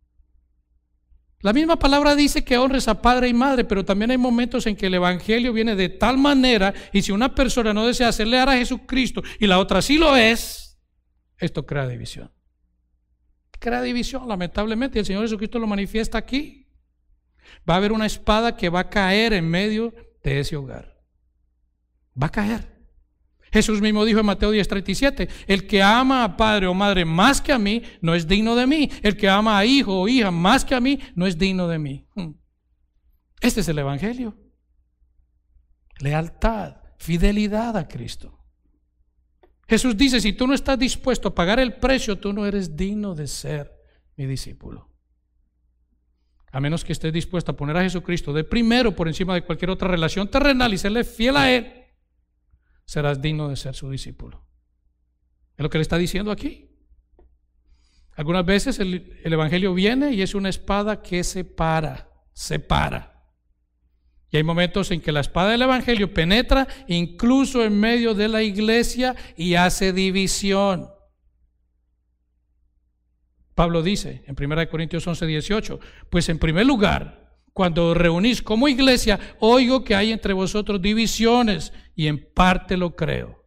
La misma palabra dice que honres a padre y madre, pero también hay momentos en que el Evangelio viene de tal manera, y si una persona no desea hacerle a Jesucristo y la otra sí lo es, esto crea división. Crea división, lamentablemente, y el Señor Jesucristo lo manifiesta aquí. Va a haber una espada que va a caer en medio de ese hogar. Va a caer. Jesús mismo dijo en Mateo diez treinta y siete, el que ama a padre o madre más que a mí, no es digno de mí. El que ama a hijo o hija más que a mí, no es digno de mí. Este es el Evangelio. Lealtad, fidelidad a Cristo. Jesús dice, si tú no estás dispuesto a pagar el precio, tú no eres digno de ser mi discípulo. A menos que estés dispuesto a poner a Jesucristo de primero por encima de cualquier otra relación terrenal y serle fiel a Él, serás digno de ser su discípulo. Es lo que le está diciendo aquí. Algunas veces el, el Evangelio viene y es una espada que separa, separa. Y hay momentos en que la espada del Evangelio penetra incluso en medio de la iglesia y hace división. Pablo dice en primera de Corintios once dieciocho, pues en primer lugar, cuando os reunís como iglesia, oigo que hay entre vosotros divisiones y en parte lo creo.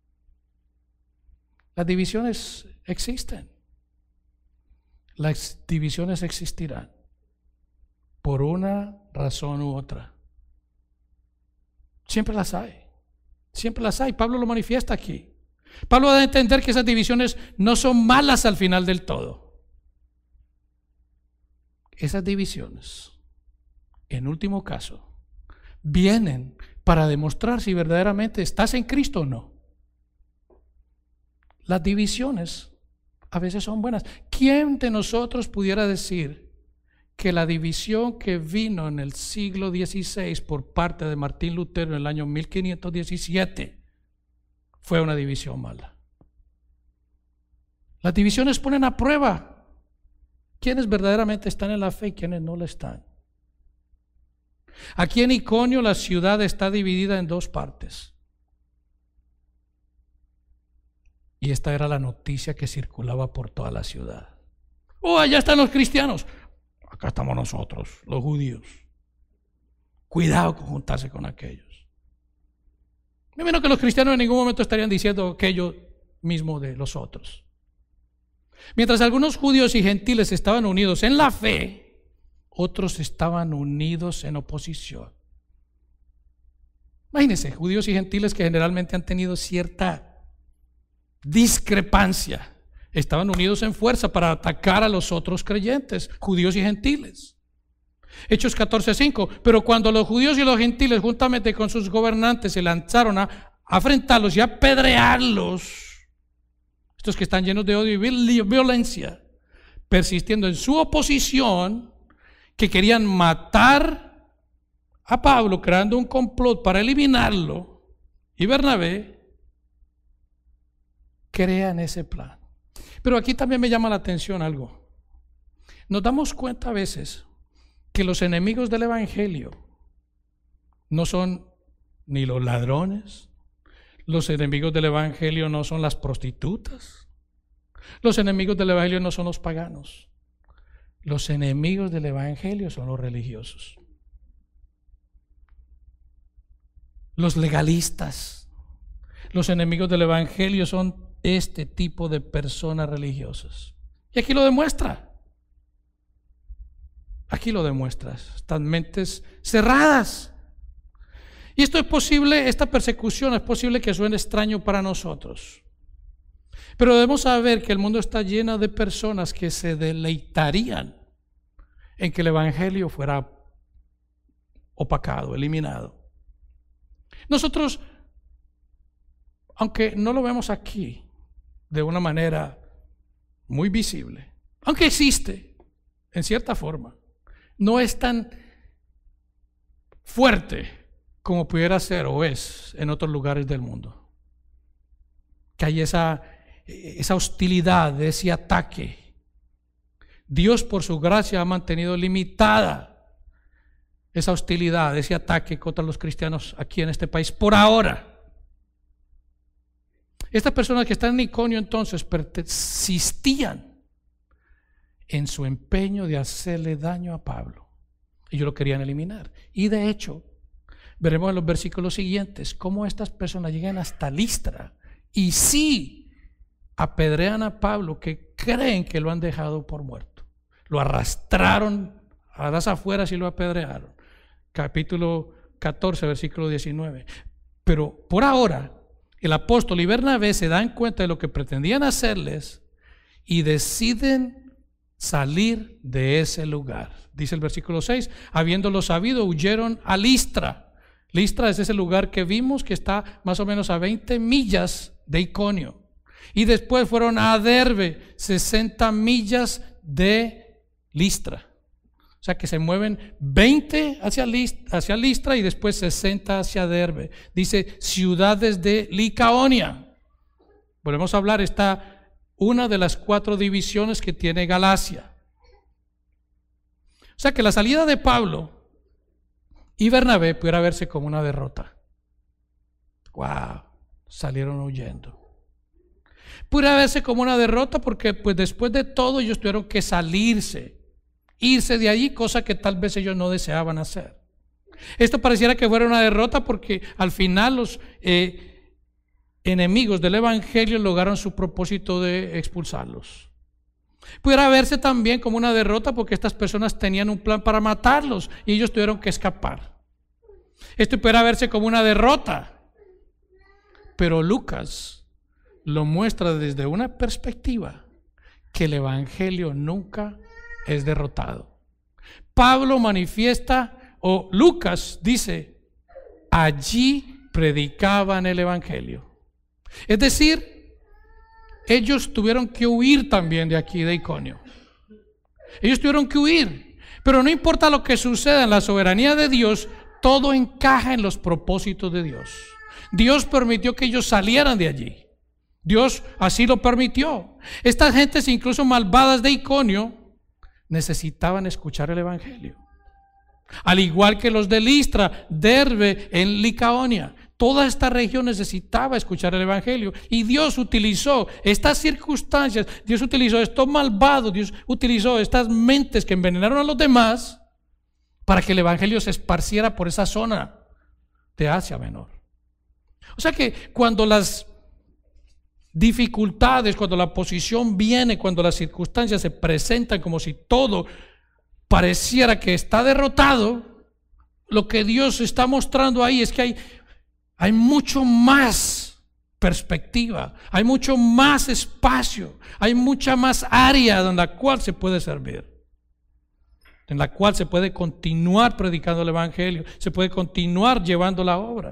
Las divisiones existen. Las divisiones existirán por una razón u otra. Siempre las hay, siempre las hay. Pablo lo manifiesta aquí. Pablo da a entender que esas divisiones no son malas al final del todo. Esas divisiones, en último caso, vienen para demostrar si verdaderamente estás en Cristo o no. Las divisiones a veces son buenas. ¿Quién de nosotros pudiera decir que la división que vino en el siglo dieciséis por parte de Martín Lutero en el año mil quinientos diecisiete fue una división mala? Las divisiones ponen a prueba quiénes verdaderamente están en la fe y quiénes no la están. Aquí en Iconio la ciudad está dividida en dos partes. Y esta era la noticia que circulaba por toda la ciudad. Oh, allá están los cristianos. Acá estamos nosotros, los judíos. Cuidado con juntarse con aquellos. Me imagino que los cristianos en ningún momento estarían diciendo aquello mismo de los otros. Mientras algunos judíos y gentiles estaban unidos en la fe, otros estaban unidos en oposición. Imagínense, judíos y gentiles que generalmente han tenido cierta discrepancia, estaban unidos en fuerza para atacar a los otros creyentes, judíos y gentiles. Hechos catorce cinco. Pero cuando los judíos y los gentiles juntamente con sus gobernantes se lanzaron a afrentarlos y a apedrearlos, estos que están llenos de odio y violencia, persistiendo en su oposición, que querían matar a Pablo, creando un complot para eliminarlo, y Bernabé crean ese plan. Pero aquí también me llama la atención algo. Nos damos cuenta a veces que los enemigos del evangelio no son ni los ladrones, los enemigos del evangelio no son las prostitutas, los enemigos del evangelio no son los paganos, los enemigos del evangelio son los religiosos, los legalistas. Los enemigos del evangelio son este tipo de personas religiosas. Y aquí lo demuestra. Aquí lo demuestras, estas mentes cerradas. Y esto es posible, esta persecución es posible que suene extraño para nosotros. Pero debemos saber que el mundo está lleno de personas que se deleitarían en que el evangelio fuera opacado, eliminado. Nosotros, aunque no lo vemos aquí de una manera muy visible, aunque existe en cierta forma, no es tan fuerte como pudiera ser o es en otros lugares del mundo. Que hay esa, esa hostilidad, ese ataque. Dios por su gracia ha mantenido limitada esa hostilidad, ese ataque contra los cristianos aquí en este país por ahora. Estas personas que están en Iconio entonces persistían en su empeño de hacerle daño a Pablo. Ellos lo querían eliminar. Y de hecho, veremos en los versículos siguientes cómo estas personas llegan hasta Listra y sí apedrean a Pablo, que creen que lo han dejado por muerto. Lo arrastraron a las afueras y lo apedrearon. Capítulo catorce, versículo diecinueve. Pero por ahora, el apóstol y Bernabé se dan cuenta de lo que pretendían hacerles y deciden salir de ese lugar. Dice el versículo seis, habiéndolo sabido, huyeron a Listra. Listra es ese lugar que vimos que está más o menos a veinte millas de Iconio. Y después fueron a Derbe, sesenta millas de Listra. O sea que se mueven veinte hacia Listra, hacia Listra y después sesenta hacia Derbe. Dice ciudades de Licaonia. Volvemos a hablar, está una de las cuatro divisiones que tiene Galacia. O sea que la salida de Pablo y Bernabé pudiera verse como una derrota. Wow, salieron huyendo. Pudiera verse como una derrota porque pues después de todo ellos tuvieron que salirse, irse de allí, cosa que tal vez ellos no deseaban hacer. Esto pareciera que fuera una derrota porque al final los eh, enemigos del evangelio lograron su propósito de expulsarlos. Pudiera verse también como una derrota porque estas personas tenían un plan para matarlos y ellos tuvieron que escapar. Esto pudiera verse como una derrota, pero Lucas lo muestra desde una perspectiva que el evangelio nunca es derrotado. Pablo manifiesta, o Lucas dice, allí predicaban el evangelio. Es decir, ellos tuvieron que huir también de aquí, de Iconio. Ellos tuvieron que huir, pero no importa lo que suceda en la soberanía de Dios, todo encaja en los propósitos de Dios. Dios permitió que ellos salieran de allí. Dios así lo permitió. Estas gentes, incluso malvadas de Iconio, necesitaban escuchar el evangelio. Al igual que los de Listra, Derbe, en Licaonia. Toda esta región necesitaba escuchar el evangelio y Dios utilizó estas circunstancias, Dios utilizó estos malvados, Dios utilizó estas mentes que envenenaron a los demás para que el evangelio se esparciera por esa zona de Asia Menor. O sea que cuando las dificultades, cuando la oposición viene, cuando las circunstancias se presentan como si todo pareciera que está derrotado, lo que Dios está mostrando ahí es que hay hay mucho más perspectiva, hay mucho más espacio, hay mucha más área en la cual se puede servir, en la cual se puede continuar predicando el evangelio, se puede continuar llevando la obra.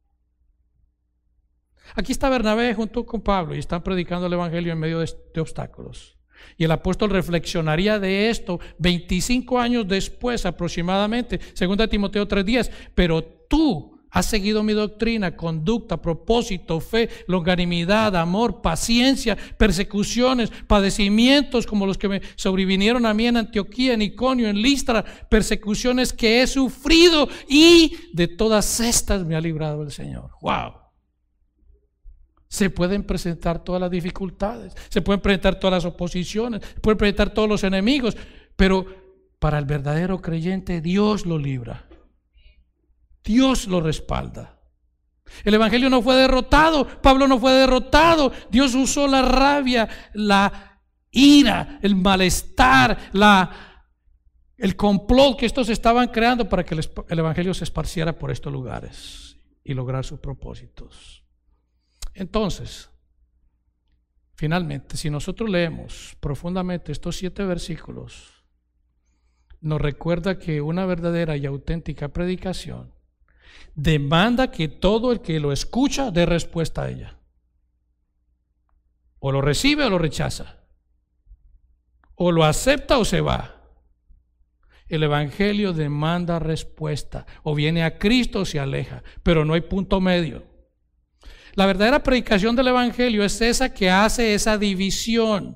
Aquí está Bernabé junto con Pablo y están predicando el evangelio en medio de, de obstáculos. Y el apóstol reflexionaría de esto veinticinco años después aproximadamente, segunda Timoteo tres diez, pero tú has seguido mi doctrina, conducta, propósito, fe, longanimidad, amor, paciencia, persecuciones, padecimientos como los que me sobrevinieron a mí en Antioquía, en Iconio, en Listra, persecuciones que he sufrido, y de todas estas me ha librado el Señor. ¡Wow! Se pueden presentar todas las dificultades, se pueden presentar todas las oposiciones, se pueden presentar todos los enemigos, pero para el verdadero creyente Dios lo libra, Dios lo respalda. El evangelio no fue derrotado, Pablo no fue derrotado. Dios usó la rabia, la ira, el malestar, la, el complot que estos estaban creando para que el, el evangelio se esparciera por estos lugares y lograr sus propósitos. Entonces, finalmente, si nosotros leemos profundamente estos siete versículos, nos recuerda que una verdadera y auténtica predicación demanda que todo el que lo escucha dé respuesta a ella. O lo recibe o lo rechaza. O lo acepta o se va. El evangelio demanda respuesta. O viene a Cristo o se aleja. Pero no hay punto medio. La verdadera predicación del evangelio es esa que hace esa división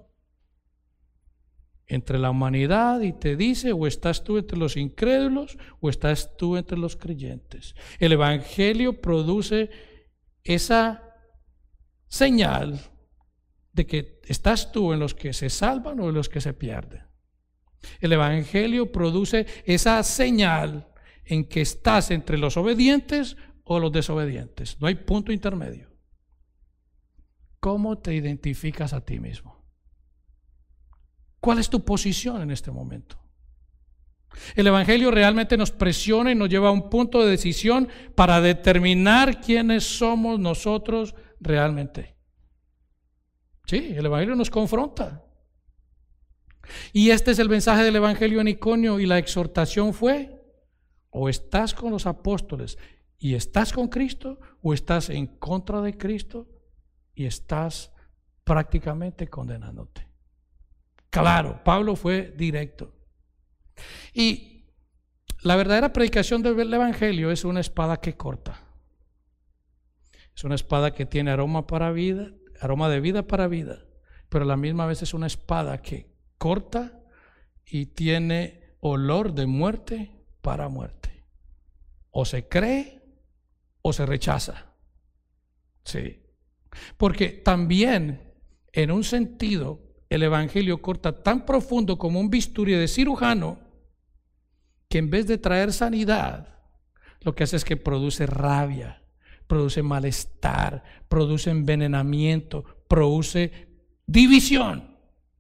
entre la humanidad y te dice: o estás tú entre los incrédulos o estás tú entre los creyentes. El evangelio produce esa señal de que estás tú en los que se salvan o en los que se pierden. El evangelio produce esa señal en que estás entre los obedientes o los desobedientes. No hay punto intermedio. ¿Cómo te identificas a ti mismo? ¿Cuál es tu posición en este momento? El evangelio realmente nos presiona y nos lleva a un punto de decisión para determinar quiénes somos nosotros realmente. Sí, el evangelio nos confronta. Y este es el mensaje del evangelio en Iconio, y la exhortación fue: o estás con los apóstoles y estás con Cristo, o estás en contra de Cristo y estás prácticamente condenándote. Claro, Pablo fue directo. Y la verdadera predicación del evangelio es una espada que corta. Es una espada que tiene aroma para vida, aroma de vida para vida, pero a la misma vez es una espada que corta y tiene olor de muerte para muerte. O se cree o se rechaza. Sí. Porque también, en un sentido, el evangelio corta tan profundo como un bisturí de cirujano, que en vez de traer sanidad, lo que hace es que produce rabia, produce malestar, produce envenenamiento, produce división.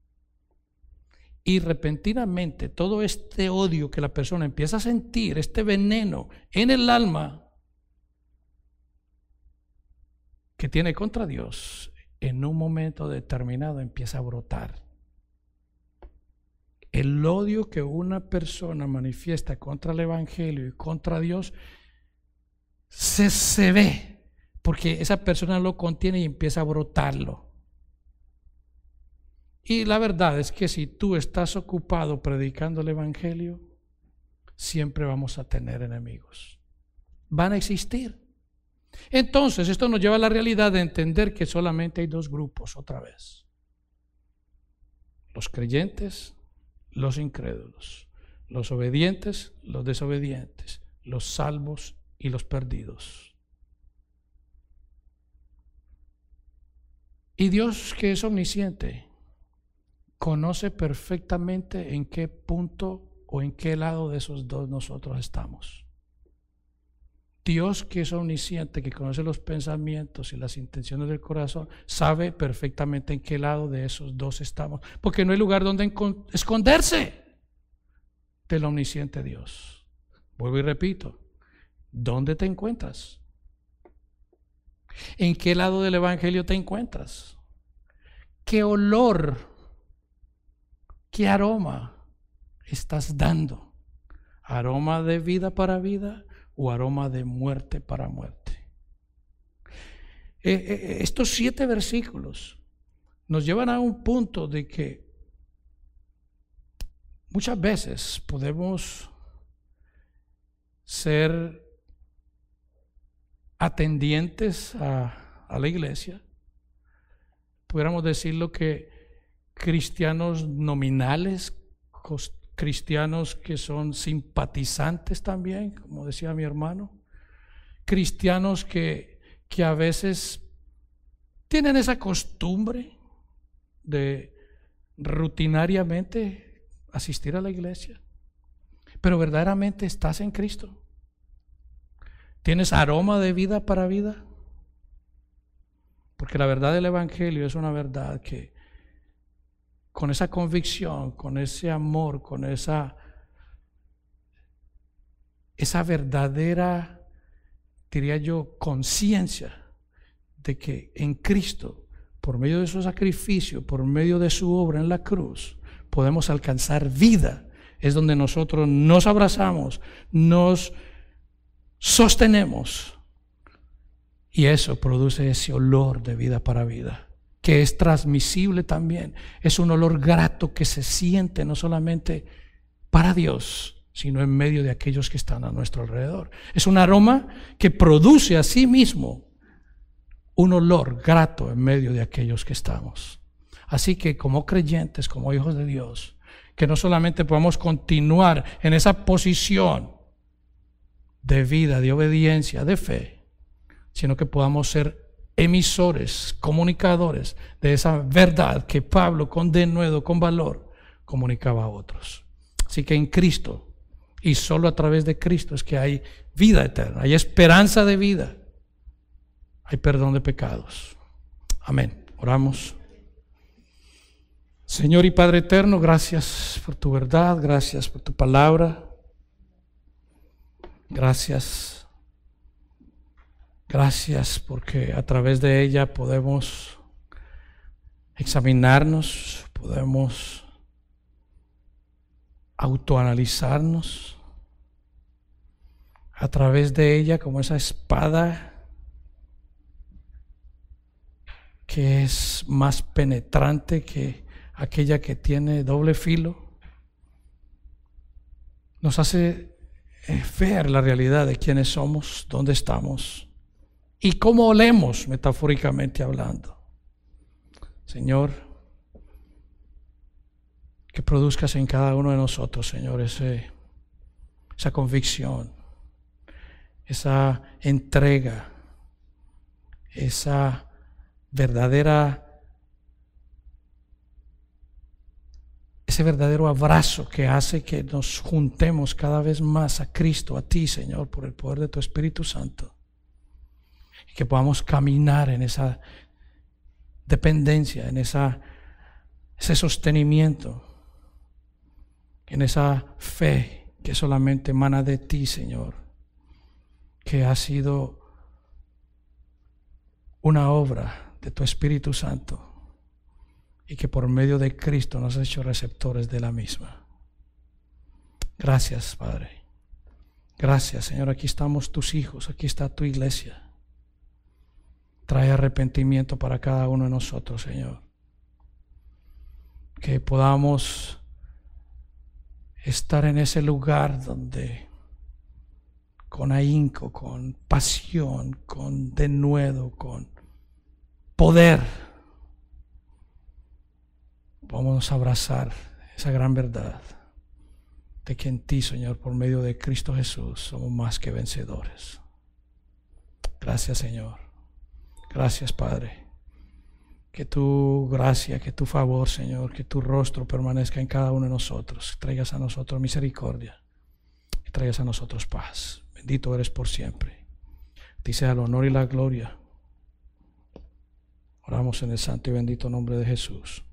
Y repentinamente todo este odio que la persona empieza a sentir, este veneno en el alma que tiene contra Dios, en un momento determinado empieza a brotar. El odio que una persona manifiesta contra el evangelio y contra Dios se, se ve, porque esa persona lo contiene y empieza a brotarlo. Y la verdad es que si tú estás ocupado predicando el evangelio, siempre vamos a tener enemigos. Van a existir. Entonces, esto nos lleva a la realidad de entender que solamente hay dos grupos otra vez: los creyentes, los incrédulos, los obedientes, los desobedientes, los salvos y los perdidos. Y Dios, que es omnisciente, conoce perfectamente en qué punto o en qué lado de esos dos nosotros estamos. Dios, que es omnisciente, que conoce los pensamientos y las intenciones del corazón, sabe perfectamente en qué lado de esos dos estamos, porque no hay lugar donde esconderse del omnisciente Dios. Vuelvo y repito: ¿dónde te encuentras? ¿En qué lado del evangelio te encuentras? ¿Qué olor, qué aroma estás dando? ¿Aroma de vida para vida o aroma de muerte para muerte? Eh, eh, estos siete versículos nos llevan a un punto de que muchas veces podemos ser atendientes a, a la iglesia, pudiéramos decirlo que cristianos nominales, cristianos que son simpatizantes también, como decía mi hermano, cristianos que, que a veces tienen esa costumbre de rutinariamente asistir a la iglesia, pero verdaderamente estás en Cristo. ¿Tienes aroma de vida para vida? Porque la verdad del evangelio es una verdad que con esa convicción, con ese amor, con esa esa verdadera, diría yo, conciencia de que en Cristo, por medio de su sacrificio, por medio de su obra en la cruz, podemos alcanzar vida, es donde nosotros nos abrazamos, nos sostenemos, y eso produce ese olor de vida para vida, que es transmisible también. Es un olor grato que se siente no solamente para Dios, sino en medio de aquellos que están a nuestro alrededor. Es un aroma que produce a sí mismo un olor grato en medio de aquellos que estamos. Así que como creyentes, como hijos de Dios, que no solamente podamos continuar en esa posición de vida, de obediencia, de fe, sino que podamos ser emisores, comunicadores de esa verdad que Pablo con denuedo, con valor, comunicaba a otros. Así que en Cristo, y solo a través de Cristo, es que hay vida eterna, hay esperanza de vida, hay perdón de pecados. Amén. Oramos. Señor y Padre eterno, gracias por tu verdad, gracias por tu palabra. Gracias, gracias porque a través de ella podemos examinarnos, podemos autoanalizarnos. A través de ella, como esa espada que es más penetrante que aquella que tiene doble filo, nos hace ver la realidad de quiénes somos, dónde estamos y cómo olemos, metafóricamente hablando. Señor, que produzcas en cada uno de nosotros, Señor, ese, esa convicción, esa entrega, esa verdadera ese verdadero abrazo que hace que nos juntemos cada vez más a Cristo, a ti, Señor, por el poder de tu Espíritu Santo, y que podamos caminar en esa dependencia, en esa, ese sostenimiento, en esa fe que solamente emana de ti, Señor, que ha sido una obra de tu Espíritu Santo, y que por medio de Cristo nos has hecho receptores de la misma. Gracias, Padre. Gracias, Señor. Aquí estamos tus hijos, aquí está tu iglesia. Trae arrepentimiento para cada uno de nosotros, Señor. Que podamos estar en ese lugar donde con ahínco, con pasión, con denuedo, con poder, vamos a abrazar esa gran verdad de que en ti, Señor, por medio de Cristo Jesús, somos más que vencedores. Gracias, Señor. Gracias, Padre. Que tu gracia, que tu favor, Señor, que tu rostro permanezca en cada uno de nosotros. Traigas a nosotros misericordia, que traigas a nosotros paz. Bendito eres por siempre. Dice el honor y la gloria. Oramos en el santo y bendito nombre de Jesús.